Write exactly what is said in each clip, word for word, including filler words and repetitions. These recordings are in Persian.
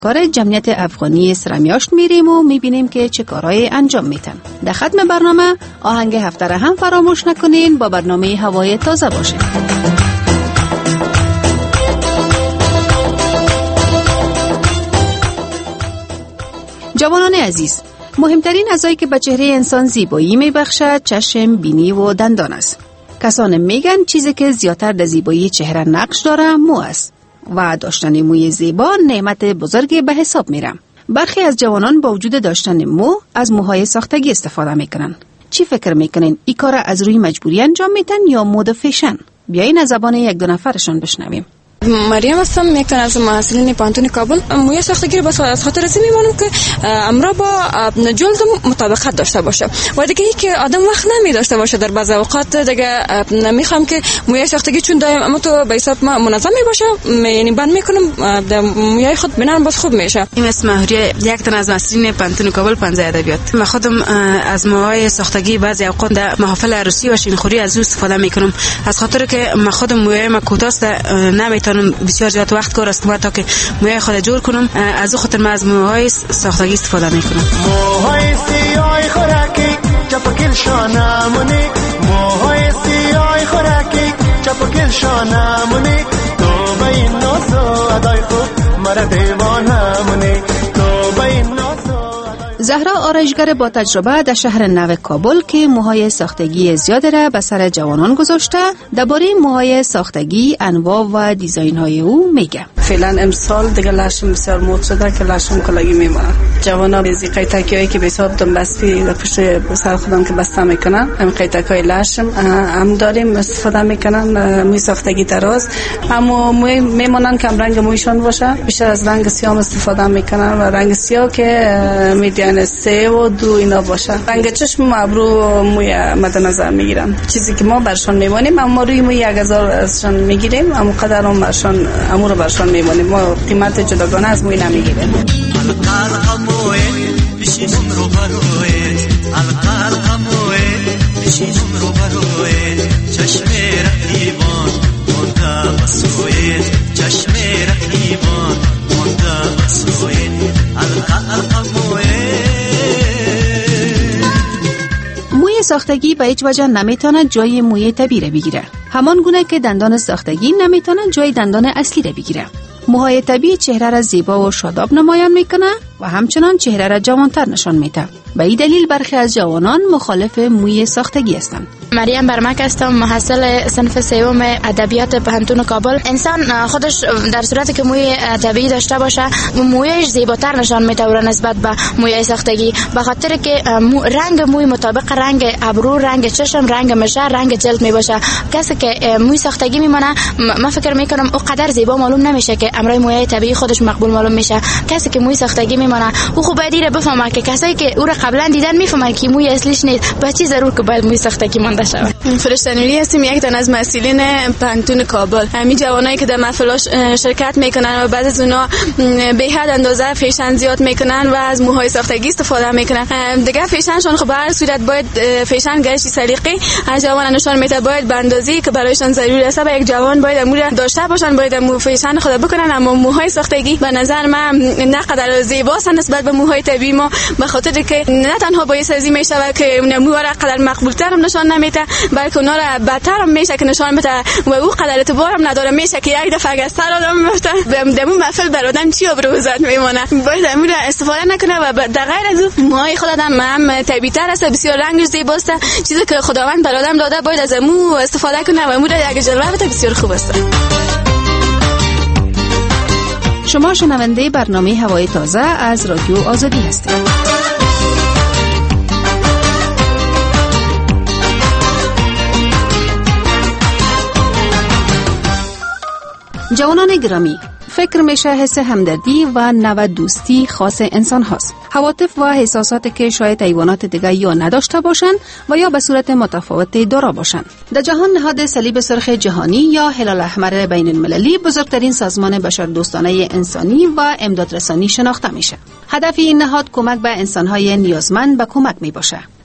کار جمعیت افغانی سرمیاشت میریم و میبینیم که چه کارهای انجام میتن. در ختم برنامه آهنگ هفته را هم فراموش نکنین، با برنامه هوای تازه باشین. جوانان عزیز، مهمترین اعضایی که به چهره انسان زیبایی میبخشد چشم، بینی و دندان است. کسان میگن چیزی که زیادتر در زیبایی چهره نقش داره مو است و داشتن موی زیبا نعمت بزرگی به حساب میرم. برخی از جوانان با وجود داشتن مو از موهای ساختگی استفاده میکنن. چی فکر میکنین؟ این کار از روی مجبوری انجام میتن یا مود فیشن؟ بیاین از زبان یک دو نفرشان بشنویم. مریم هستم، یک تن از محصلین پانتون کابل. موی ساختگی رو بس از خاطر از میمونم که امرا با جلد مطابقت داشته باشه و دیگه ای که آدم وقت نمی داشته باشه در بعض اوقات دیگه نمیخوام که موی ساختگی چون دائم اما تو به حساب منظم می باشه، یعنی بند میکنم موی خود بنام باز خوب میشه. این اسم مهریه، یک تن از محصلین پانتون کابل پنځه ادبیات. من خودم از موهای ساختگی بعضی اوقات در محافل عروسی و شینخوری از او استفاده میکنم، از خاطر که من خودم موی ما کوتاست، نمیتونم بسیار زیاد وقت کار است تا که موهای خود جور کنم. از خاطر من از موهای ساختگی استفاده میکنم. موهای سیاه خوراکی چپکل شانمونی، موهای سیاه خوراکی چپکل شانمونی، تو بین ناز و ادای خوب مرا دیوانمونی، تو بین ناز. زهرا آرایشگر با تجربه در شهر نو کابل که موهای ساختگی زیاد را به سر جوانان گذاشته، درباره موهای ساختگی انواع و دیزاین های او میگه. فعلا امسال دیگه لاشم بسیار مود شده که لاشم کلاگی میمونه. جوانا بیزی قیتکیایی که به حساب دنبستی در پشت سر خودم که بسته میکنن، همین قیتکای لاشم هم داریم استفاده میکنن. موی ساختگی دراز اما موی میمونن که رنگ مویشون باشه، بیشتر از رنگ سیاه استفاده میکنن و رنگ سیاه که میدین سه و دو اینا باشه. رنگ چشم ابرو موی مد نظر میگیرن، چیزی که ما برشان میمونیم اما روی موی یک هزار ازشان میگیریم، اما قدر هم برشان امو رو برشان میمونیم، ما قیمت جداگانه از موی نمیگیریم. موی ساختگی به هیچ وجه نمیتونه جای موی طبیعی بگیره، همان گونه که دندان ساختگی نمیتونه جای دندان اصلی را بگیره. موهای طبیعی چهره را زیبا و شاداب نمایان میکنه و همچنان چهره را جوانتر نشان میده. به این دلیل برخی از جوانان مخالف موی ساختگی هستند. مریم برمک هستم، محصل صنف سوم ادبیات پانتون کابل. انسان خودش در صورتی که موی طبیعی داشته باشه مویش زیباتر نشان میده و نسبت به موی ساختگی، به خاطر که مو رنگ موی مطابق رنگ ابرو، رنگ چشم، رنگ مژه، رنگ جلد می باشه. کسی که موی ساختگی میمونه من فکر میکنم او قدر زیبا معلوم نمیشه که امرای موی طبیعی خودش مقبول معلوم میشه. کسی که موی ساختگی میمونه او خوب دیره بفهمه که کسایی که او را قبلا دیدن میفهمن که موی اصلیش نیست، با چی ضرور که باید موی ساختگی مونده شود. فرشته نوری هستیم، یک تن از مسئولین پانتون کابل. همین جوانایی که در محفلاش شرکت میکنن و بعد از اونا به حد اندازه فیشن زیاد میکنن و از موهای ساختگی استفاده میکنن. دیگه فیشنشون خب به هر صورت باید فیشن گشت سلیقه از جوان نشان میده، باید به اندازه‌ای که برایشان ضروری است به یک جوان باید امور داشته باشن، باید مو فیشن خود بکنن. اما موهای ساختگی به نظر من نه قدر زیباست نسبت به موهای طبیعی ما، به خاطر که نه تنها باعث از این میشه که موها را قدر مقبول تر نشان نمیده، بلکه اونا را بدتر هم میشه که نشان بده و او قدر اعتبار هم نداره، میشه که یک دفعه اگه سر آدم بفته دمون محفل بر آدم چی ابروزت میمونه. باید امور استفاده نکنه و در غیر از اون موهای خود آدم هم طبیعی تر است، بسیار رنگش زیباست، چیزی که خداوند بر آدم داده باید از مو استفاده کنه و امور یک جلوه بده، بسیار خوب است. شما شنونده برنامه هوای تازه از رادیو آزادی هستید. جوانان گرامی، فکر میشه حس همدردی و نوع دوستی خاص انسان هاست. حواطف و احساساتی که شاید حیوانات دیگه یا نداشته باشند و یا به صورت متفاوت دارا باشند. در جهان نهاد صلیب سرخ جهانی یا هلال احمر بین المللی بزرگترین سازمان بشردوستانه انسانی و امدادرسانی شناخته میشه. هدف این نهاد کمک به انسانهای نیازمند به کمک می باشه.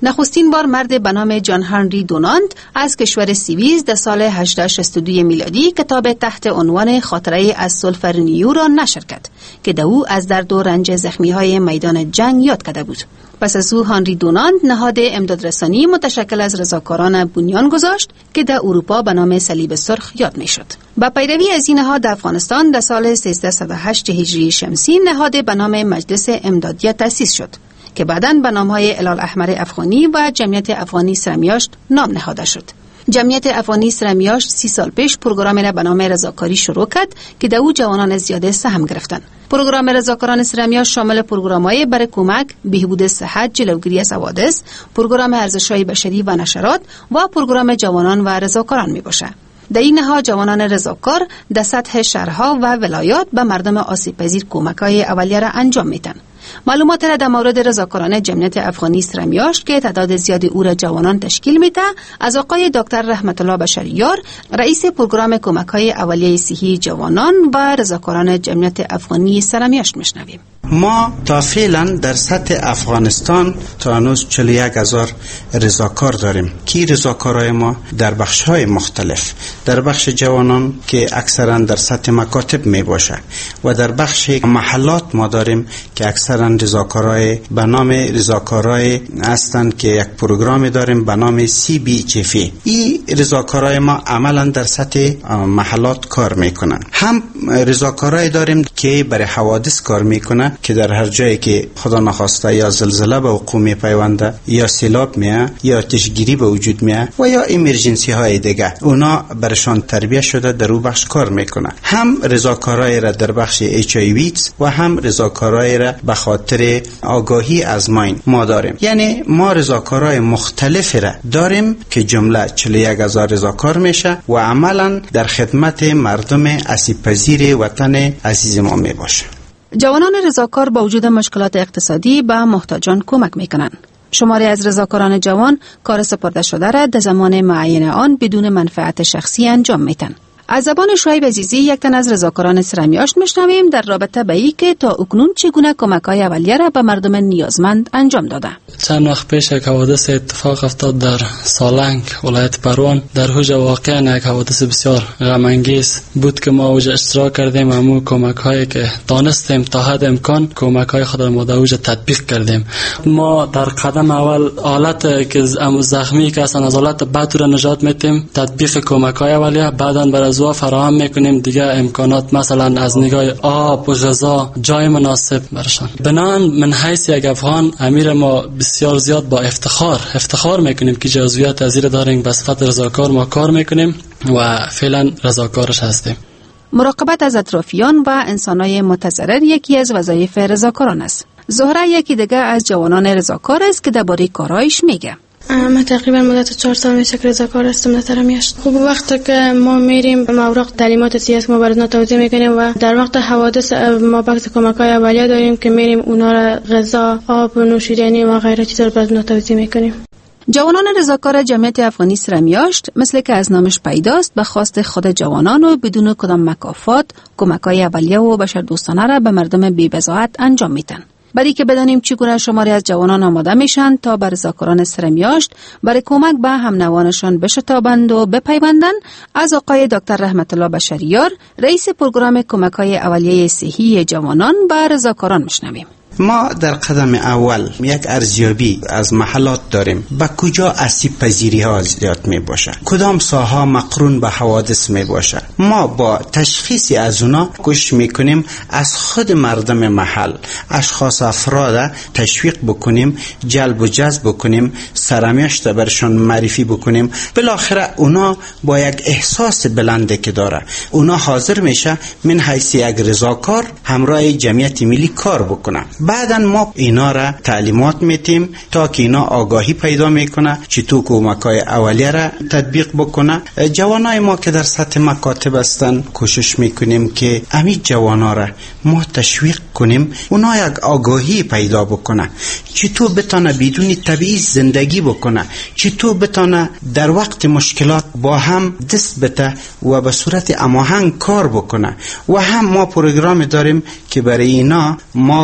نخستین بار مرد به نام جان هنری دونانت از کشور سوئیس در سال هزار و هشتصد و شصت و دو میلادی کتاب تحت عنوان خاطره از سولفرنیو را نشر کرد که در او از درد و رنج زخمی‌های میدان جنگ یاد کرده بود. پس از او هنری دونانت نهاد امدادرسانی متشکل از رضاکاران بنیان گذاشت که در اروپا به نام صلیب سرخ یاد میشد. با پیروی از این نهاد در افغانستان در سال سیزده و هشت هجری شمسی نهاد به نام مجلس امدادیه تأسیس شد که بعداً به نام‌های هلال احمر افغانی و جمعیت افغانی سرمیاشت نام نهاده شد. جمعیت افغانی سرمیاشت سی سال پیش پروگرامی را به نام رضاکاری شروع کرد که در او جوانان زیاده سهم گرفتند. پروگرام رضاکاران سرمیاشت شامل پروگرام‌های برای کمک، بهبود صحت، جلوگیری از حوادث، پروگرام ارزش‌های بشری و نشرات و پروگرام جوانان و رضاکاران میباشد. در این نهاد جوانان رضاکار در سطح شهرها و ولایات به مردم آسیب‌پذیر کمک‌های اولیه را انجام میدن. معلومات را در مورد رضاکاران جمعیت افغانی سرمیاشت که تعداد زیادی او را جوانان تشکیل میده از آقای دکتر رحمت الله بشریار، رئیس پروگرام کمک‌های اولیه صحی جوانان و رضاکاران جمعیت افغانی سرمیاشت میشنویم. ما تا فعلا در سطح افغانستان تا هنوز چهل و یک هزار رضاکار داریم که رضاکارای ما در بخش‌های مختلف، در بخش جوانان که اکثرا در سطح مکاتب می باشه و در بخش محلات ما داریم که اکثرا رضاکارای به نام رضاکارای هستند که یک پروگرام داریم به نام سی بی جفی. این رضاکارای ما عملا در سطح محلات کار میکنن. هم رضاکارای داریم که برای حوادث کار میکنن که در هر جایی که خدا نخواسته یا زلزله به وقوع میپیونده یا سیلاب میه یا آتشگیری به وجود میه و یا ایمرجنسی های دیگه، اونا برشان تربیت شده در او بخش کار میکنه. هم رضاکارای را در بخش اچ آی وی و هم رضاکارای را به خاطر آگاهی از ماین ما داریم. یعنی ما رضاکارای مختلف را داریم که جمله چهل و یک هزار رضاکار میشه و عملا در خدمت مردم آسیب پذیر وطن عزیز ما میباشه. جوانان رضاکار با وجود مشکلات اقتصادی به محتاجان کمک میکنند. شماری از رضاکاران جوان کار سپرده شده را در زمان معین آن بدون منفعت شخصی انجام میدن. از زبان شعیب عزیزی، یک تن از رضاکاران سرمیاشت، میشنویم در رابطه به این که تا اکنون چگونه کمک‌های اولیه را به مردم نیازمند انجام داده. چند وقت پیش یک حوادث اتفاق افتاد در سالنگ ولایت پروان. در اوجه واقعا یک حوادث بسیار غم انگیز بود که ما اوجه اشتراک کردیم. همون کمک‌هایی که دانستیم تا حد امکان کمک‌های خود ما در اوجه تطبیق کردیم. ما در قدم اول حالت که زخمی که اصلا از حالت بد را نجات میدیم، تطبیق کمک‌های اولیه، بعداً بر زوا فراهم میکنیم دیگه امکانات، مثلا از نگاه آب، غذا، جای مناسب برشان. بنان من حیث یک افغان امیر ما بسیار زیاد با افتخار افتخار میکنیم که جزئیات از این داریم. به صفت رضاکار ما کار میکنیم و فعلا رضاکارش هستیم. مراقبت از اطرافیان و انسانای متضرر یکی از وظایف رضاکاران است. زهره یکی دیگه از جوانان رضاکار است که درباره کارایش میگه. من تقریبا مدت چهار سال میشه که رضاکار هستم در سرمیاشت. خب وقتی که ما میریم موارد تعلیمات سیاسی ما براتون توضیح میکنیم و در وقت حوادث ما بخش کمک‌های اولیه داریم که میریم اونا را غذا، آب، نوشیدنی و غیره چیزا رو براتون توضیح میکنیم. جوانان رضاکار جمعیت افغانی سرمیاشت مثل که از نامش پیداست به خواست خود جوانان و بدون کدام مکافات کمک‌های اولیه و بشردوستانه را به مردم بی‌بضاعت انجام میدن. برای که بدانیم چگونه شماری از جوانان آماده میشن تا بر رضاکاران سرمیاشت برای کمک به هم نوانشان بشتابند و بپیوندند، از آقای دکتر رحمت الله بشریار، رئیس پروگرام کمک‌های اولیه صحی جوانان به رضاکاران میشنویم. ما در قدم اول یک ارزیابی از محلات داریم به کجا آسیب پذیری ها زیاد می باشه، کدام ساحه مقرون به حوادث می باشه. ما با تشخیصی از اونا کوشش می کنیم از خود مردم محل اشخاص افراد تشویق بکنیم، جلب و جذب بکنیم، سرمیاشت برشان معرفی بکنیم. بالاخره اونا با یک احساس بلنده که داره اونا حاضر میشه من حیث یک رضاکار همراه جمعیت ملی کار بکنه. بعداً ما اینا را تعلیمات میتیم تا که اینا آگاهی پیدا میکنه چطور کمک‌های اولیه را تطبیق بکنه. جوانای ما که در سطح مکاتب هستن کوشش میکنیم که همین جوانا را ما تشویق کنیم اونا یک آگاهی پیدا بکنه چطور بتونه بدون تبعیض زندگی بکنه، چطور بتونه در وقت مشکلات با هم دست بده و به صورت هماهنگ کار بکنه. و هم ما پروگرام داریم که برای اینا ما کمک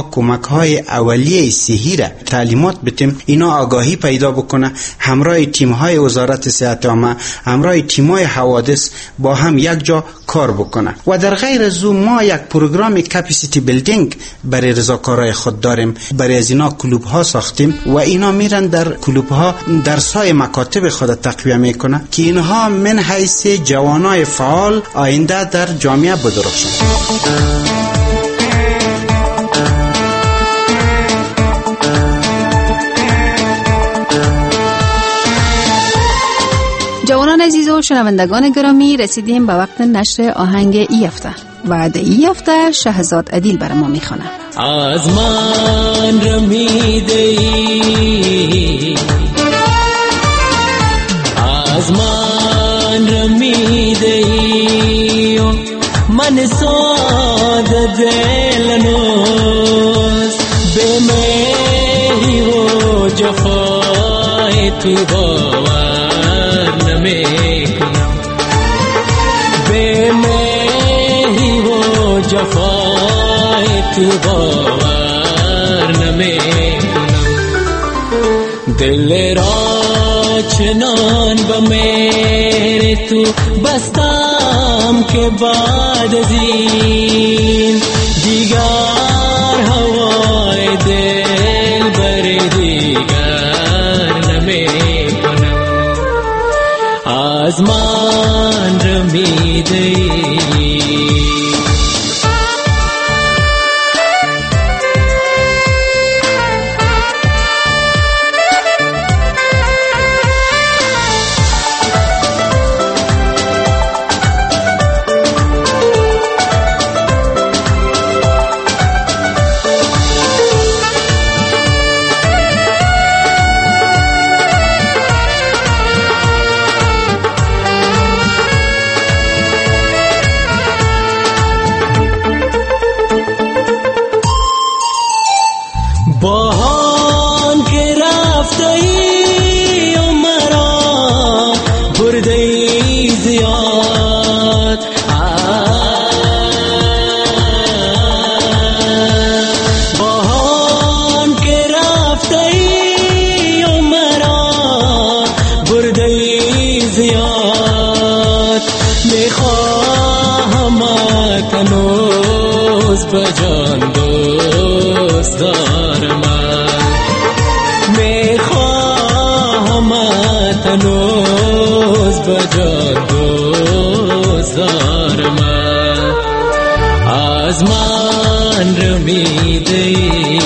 های اولیه صحی را تعلیمات بتیم، اینا آگاهی پیدا بکنه، همراه تیم های وزارت صحت عامه، همراه تیم های حوادث با هم یک جا کار بکنه. و در غیر از او ما یک پروگرام کپاسیتی بیلدینگ برای رضاکارای خود داریم. برای از اینا کلوب ها ساختیم و اینا میرن در کلوب ها درس های مکاتب خود تقویه میکنه که اینها من حیث جوانای فعال آینده در جامعه بدرخشند. جوانان عزیز و شنوندگان گرامی، رسیدیم به وقت نشر آهنگ ای هفته و در ای هفته شهزاد عدیل بر ما میخونه. از من رمیده ای، از من رمیده ای، من ساده دلنوز به مهی و جفای تو باور نمیکنم، به مهی و جفای تو باور نمیکنم. دل را چنان به مهر تو بستم که بعد از این دیگر هوای دل بر دیگر نمیکنم. از من رمیده ای، باهان که رفته ای و مرا برده ای زیاد، باهان که رفته ای و مرا برده ای زیاد، میخواهم هنوز به جان دوست دارم، میخواهم هنوز به جان دوست دارم. از من رمیده ای.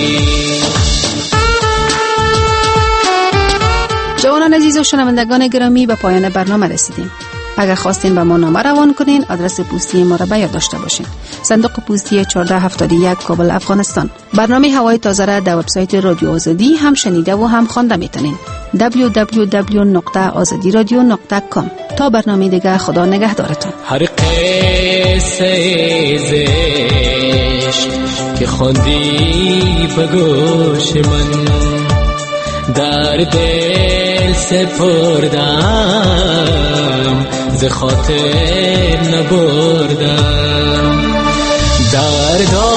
جوانان عزیز و شنوندگان گرامی، به پایان برنامه رسیدیم. اگر خواستین به ما نامه روان کنین، آدرس پستی ما را به یاد داشته باشین. صندوق پستی چهارده هفتاد و یک کابل افغانستان. برنامه هوای تازه را در وبسایت رادیو آزادی هم شنیده و هم خوانده میتونین. دبلیو دبلیو دبلیو نقطه آزادی رادیو نقطه کام. تا برنامه دیگه، خدا نگهدارتون. هر قصه زشت که خوندی به گوش من، در دل سپردم ز خاطر نبردم. دردا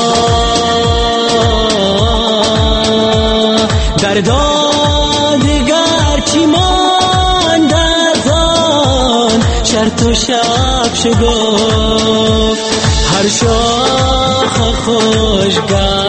دردا دیگر چی ماند از آن شرط و شب شگفت، هر شاخ خوشگاه